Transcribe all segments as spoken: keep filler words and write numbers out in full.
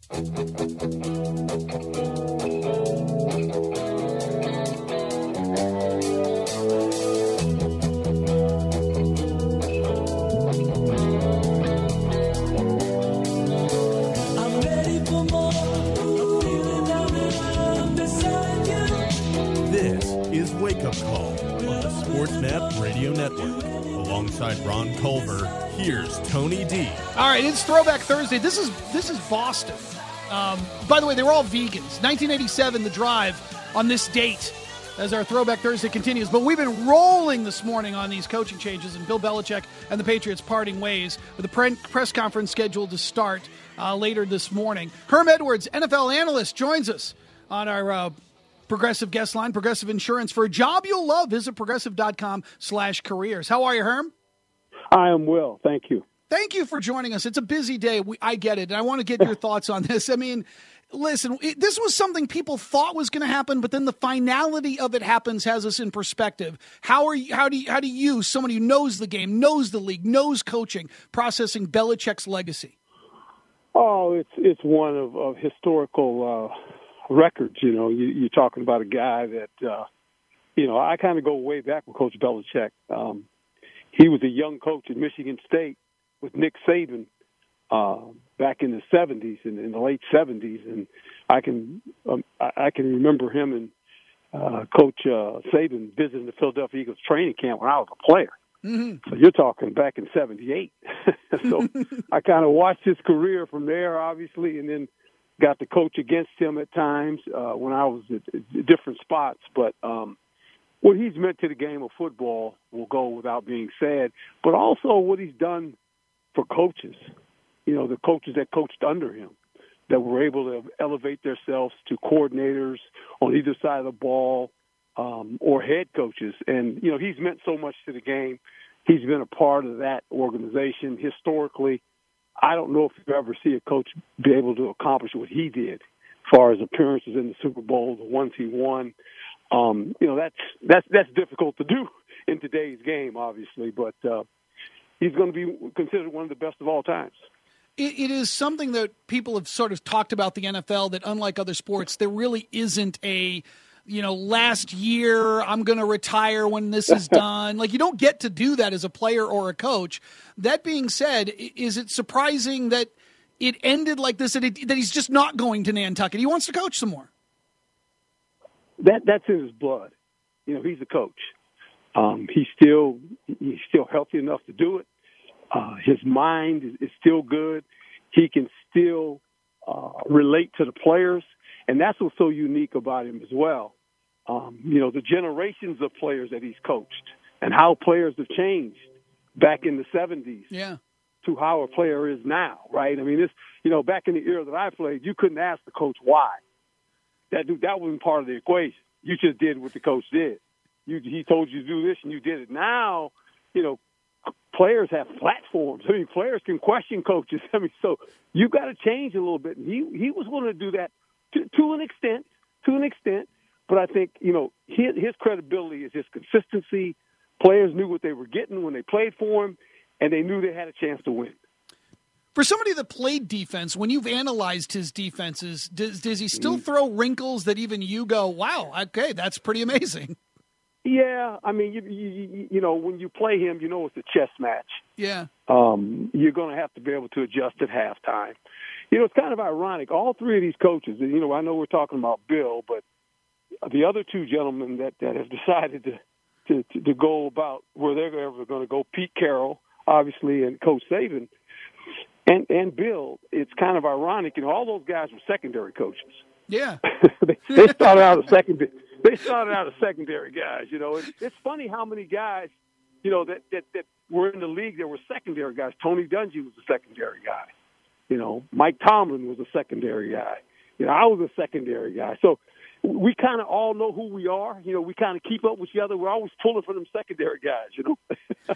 Wake Up Call on the Sportsnet Radio Network. Alongside Ron Culver, here's Tony D. All right, it's Throwback Thursday. This is this is Boston. Um, by the way, they were all vegans. nineteen eighty-seven, The Drive, on this date, as our Throwback Thursday continues. But we've been rolling this morning on these coaching changes, and Bill Belichick and the Patriots parting ways, with a pre- press conference scheduled to start uh, later this morning. Herm Edwards, N F L analyst, joins us on our uh, Progressive guest line. Progressive Insurance. For a job you'll love, visit progressive.com slash careers. How are you, Herm? I am well. Thank you. Thank you for joining us. It's a busy day. We, I get it. And I want to get your thoughts on this. I mean, listen, it, this was something people thought was going to happen, but then the finality of it happens has us in perspective. How are you, how do you, how do you, somebody who knows the game, knows the league, knows coaching, processing Belichick's legacy? Oh, it's it's one of, of historical uh records. You know, you, you're talking about a guy that, uh, you know, I kind of go way back with Coach Belichick. Um, he was a young coach at Michigan State with Nick Saban uh, back in the seventies, in, in the late seventies, and I can um, I, I can remember him and uh, Coach uh, Saban visiting the Philadelphia Eagles training camp when I was a player. Mm-hmm. So you're talking back in seventy-eight. So I kind of watched his career from there, obviously, and then got to coach against him at times uh, when I was at, at different spots. But um, what he's meant to the game of football will go without being said, but also what he's done for coaches, you know, the coaches that coached under him, that were able to elevate themselves to coordinators on either side of the ball um, or head coaches. And, you know, he's meant so much to the game. He's been a part of that organization historically. I don't know if you ever see a coach be able to accomplish what he did as far as appearances in the Super Bowl, the ones he won. Um, you know, that's that's that's difficult to do in today's game, obviously, but uh, he's going to be considered one of the best of all times. It, it is something that people have sort of talked about the N F L, that unlike other sports, there really isn't a, you know, last year, I'm going to retire when this is done. Like, you don't get to do that as a player or a coach. That being said, is it surprising that it ended like this, that, it, that he's just not going to Nantucket? He wants to coach some more. That That's in his blood. You know, he's a coach. Um, he's still he's still healthy enough to do it. Uh, his mind is, is still good. He can still uh, relate to the players, and that's what's so unique about him as well. Um, you know, the generations of players that he's coached and how players have changed back in the seventies yeah. to how a player is now, right? I mean, this, you know, back in the era that I played, you couldn't ask the coach why. That that wasn't part of the equation. You just did what the coach did. You, he told you to do this, and you did it. Now, you know, players have platforms. I mean, players can question coaches. I mean, so you got to change a little bit. And he he was willing to do that to, to an extent, to an extent. But I think, you know, his, his credibility is his consistency. Players knew what they were getting when they played for him, and they knew they had a chance to win. For somebody that played defense, when you've analyzed his defenses, does, does he still mm-hmm. throw wrinkles that even you go, wow, okay, that's pretty amazing? Yeah, I mean, you, you you know, when you play him, you know it's a chess match. Yeah. Um, you're going to have to be able to adjust at halftime. You know, it's kind of ironic. All three of these coaches, and, you know, I know we're talking about Bill, but the other two gentlemen that, that have decided to, to, to, to go about where they're ever going to go, Pete Carroll, obviously, and Coach Saban, and, and Bill, it's kind of ironic. You know, all those guys were secondary coaches. Yeah. they, they started out as secondary. They started out as secondary guys. You know, it, it's funny how many guys, you know, that, that that were in the league that were secondary guys. Tony Dungy was a secondary guy. You know, Mike Tomlin was a secondary guy. You know, I was a secondary guy. So we kind of all know who we are. You know, we kind of keep up with each other. We're always pulling for them secondary guys. You know.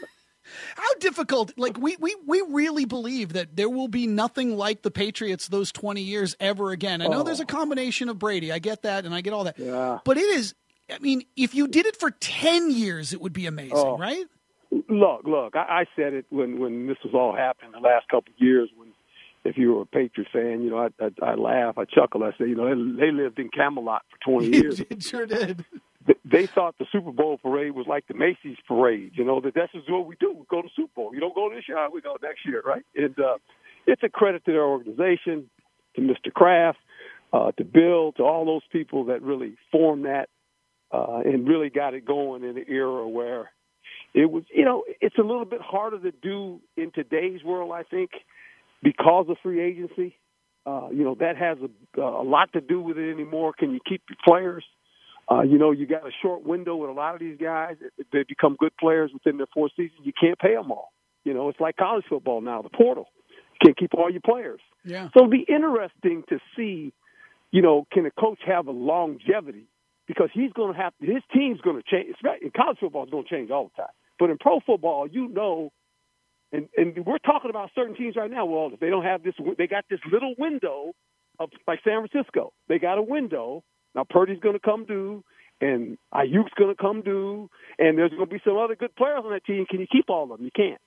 How difficult, like, we, we, we really believe that there will be nothing like the Patriots those twenty years ever again. I know oh. there's a combination of Brady. I get that, and I get all that. Yeah. But it is, I mean, if you did it for ten years, it would be amazing, oh. right? Look, look, I, I said it when, when this was all happening the last couple of years when, if you were a Patriot fan, you know, I, I, I laugh, I chuckle. I say, you know, they, they lived in Camelot for twenty years. It sure did. They, they thought the Super Bowl parade was like the Macy's parade. You know, that that's just what we do. We go to Super Bowl. You don't go this year, we go next year, right? And uh, it's a credit to their organization, to Mister Kraft, uh, to Bill, to all those people that really formed that uh, and really got it going in an era where it was, you know, it's a little bit harder to do in today's world, I think, because of free agency. Uh, you know, that has a, a lot to do with it anymore. Can you keep your players? Uh, you know, you got a short window with a lot of these guys. They become good players within their four seasons. You can't pay them all. You know, it's like college football now, the portal. You can't keep all your players. Yeah. So it'll be interesting to see, you know, can a coach have a longevity? Because he's going to have – his team's going to change. In college football, it's going to change all the time. But in pro football, you know, and, and we're talking about certain teams right now. Well, if they don't have this, they got this little window of like San Francisco. They got a window. Now Purdy's going to come due, and Ayuk's going to come due, and there's going to be some other good players on that team. Can you keep all of them? You can't.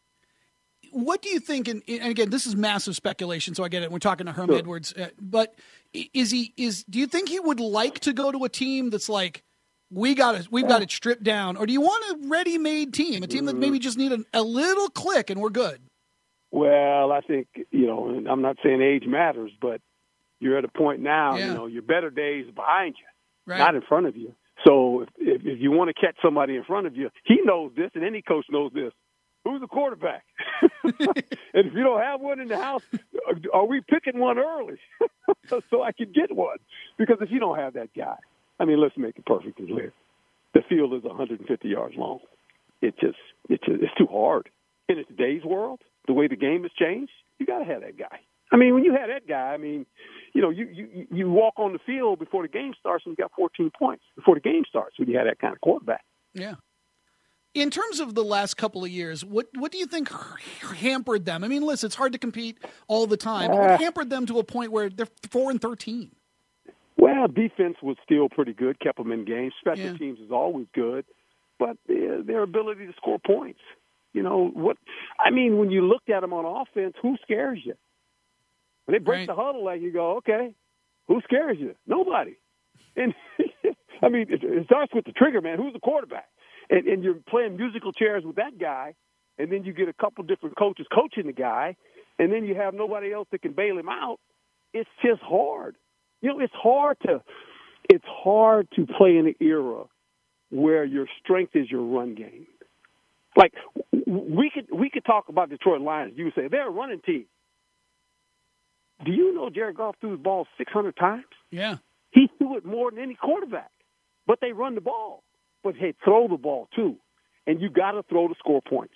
What do you think? And, and again, this is massive speculation, so I get it. We're talking to Herm sure. Edwards, uh, but is he is? Do you think he would like to go to a team that's like, we got it, we've got it stripped down, or do you want a ready-made team, a team that maybe just need a, a little click and we're good? Well, I think, you know, and I'm not saying age matters, but you're at a point now, yeah. you know, your better days are behind you, right. not in front of you. So if, if, if you want to catch somebody in front of you, he knows this, and any coach knows this. Who's the quarterback? And if you don't have one in the house, are we picking one early so I can get one? Because if you don't have that guy, I mean, let's make it perfectly clear. The field is one hundred fifty yards long. It just, it just, it's too hard. In today's world, the way the game has changed, you got to have that guy. I mean, when you have that guy, I mean, you know, you, you, you walk on the field before the game starts and you got fourteen points before the game starts when you have that kind of quarterback. Yeah. In terms of the last couple of years, what what do you think hampered them? I mean, listen, it's hard to compete all the time, but what hampered them to a point where they're four and thirteen? Well, defense was still pretty good, kept them in games. Special yeah. teams is always good, but their, their ability to score points. You know what? I mean, when you looked at them on offense, who scares you? When they break right. the huddle, like you go, okay, who scares you? Nobody. And I mean, it, it starts with the trigger man. Who's the quarterback? And, and you're playing musical chairs with that guy, and then you get a couple different coaches coaching the guy, and then you have nobody else that can bail him out. It's just hard. You know, it's hard to it's hard to play in an era where your strength is your run game. Like we could we could talk about Detroit Lions. You would say they're a running team. Do you know Jared Goff threw his ball six hundred times? Yeah, he threw it more than any quarterback. But they run the ball. But, hey, throw the ball, too. And you got to throw to score points.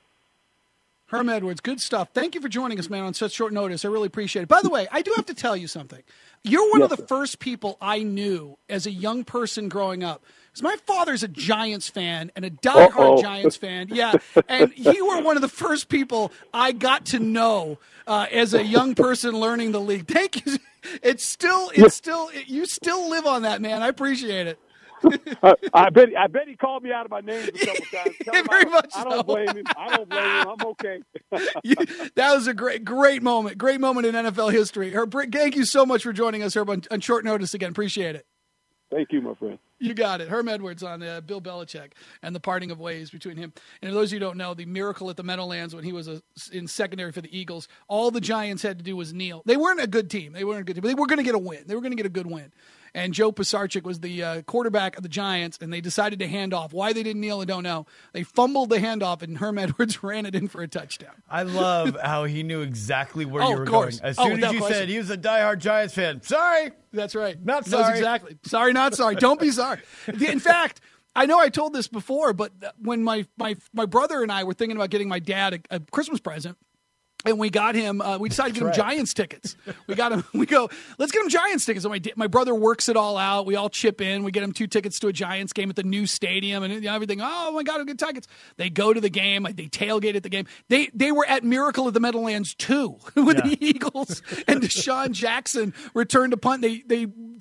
Herm Edwards, good stuff. Thank you for joining us, man, on such short notice. I really appreciate it. By the way, I do have to tell you something. You're one yes, of the sir. first people I knew as a young person growing up. Because my father's a Giants fan and a diehard Uh-oh. Giants fan. Yeah, and you were one of the first people I got to know uh, as a young person learning the league. Thank you. It's still, it's still, you still live on that, man. I appreciate it. uh, I bet I bet he called me out of my name a couple times. Tell him Very I, much I don't so. blame him. I don't blame him. I'm okay. you, that was a great, great moment. Great moment in N F L history. Herb, thank you so much for joining us, Herb, on, on short notice again. Appreciate it. Thank you, my friend. You got it. Herm Edwards on uh, Bill Belichick and the parting of ways between him. And for those of you who don't know, the miracle at the Meadowlands when he was a, in secondary for the Eagles, all the Giants had to do was kneel. They weren't a good team. They weren't a good team, but they were going to get a win. They were going to get a good win. And Joe Pisarcik was the uh, quarterback of the Giants, and they decided to hand off. Why they didn't kneel, I don't know. They fumbled the handoff, and Herm Edwards ran it in for a touchdown. I love how he knew exactly where Oh, you of were course. going. As Oh, soon as without you question. said he was a diehard Giants fan. Sorry. That's right. Not Knows sorry. exactly. Sorry, not sorry. Don't be sorry. In fact, I know I told this before, but when my, my, my brother and I were thinking about getting my dad a, a Christmas present, and we got him, uh, we decided to get him right. Giants tickets. We got him, we go, let's get him Giants tickets. And my, my brother works it all out. We all chip in. We get him two tickets to a Giants game at the new stadium and everything. Oh, my God, we get tickets. They go to the game. They tailgate at the game. They they were at Miracle at the Meadowlands, too, with Yeah. the Eagles. And Deshaun Jackson returned to punt. They, they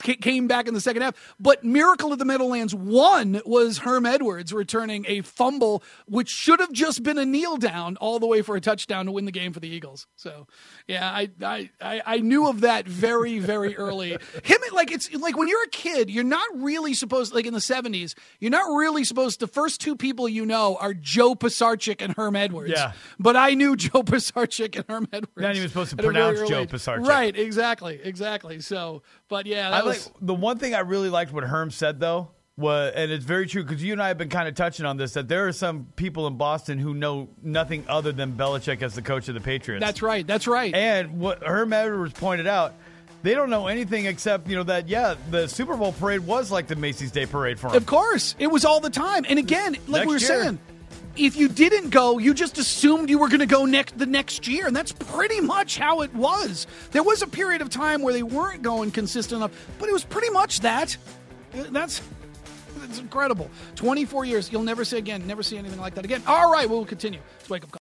c- came back in the second half. But Miracle of the Meadowlands one was Herm Edwards returning a fumble, which should have just been a kneel down all the way for a touchdown to win the game for the Eagles. So, yeah, I I, I, I knew of that very, very early. Him, like, it's like when you're a kid, you're not really supposed, like in the seventies, you're not really supposed, the first two people you know are Joe Pisarcik and Herm Edwards. Yeah. But I knew Joe Pisarcik and Herm Edwards. Not even supposed to at a very pronounce early Joe age. Pisarcik. Right, exactly, exactly. So, but yeah, that I was... like the one thing I really liked what Herm said though was, and it's very true because you and I have been kind of touching on this, that there are some people in Boston who know nothing other than Belichick as the coach of the Patriots. That's right. That's right. And what Herm Edwards pointed out, they don't know anything except, you know, that, yeah, the Super Bowl parade was like the Macy's Day Parade for him. Of course. It was all the time. And again, like Next we were year. saying, if you didn't go, you just assumed you were going to go next the next year. And that's pretty much how it was. There was a period of time where they weren't going consistent enough, but it was pretty much that. That's... It's incredible. twenty-four years. You'll never say again. Never see anything like that again. All right, we'll continue. It's Wake Up Call.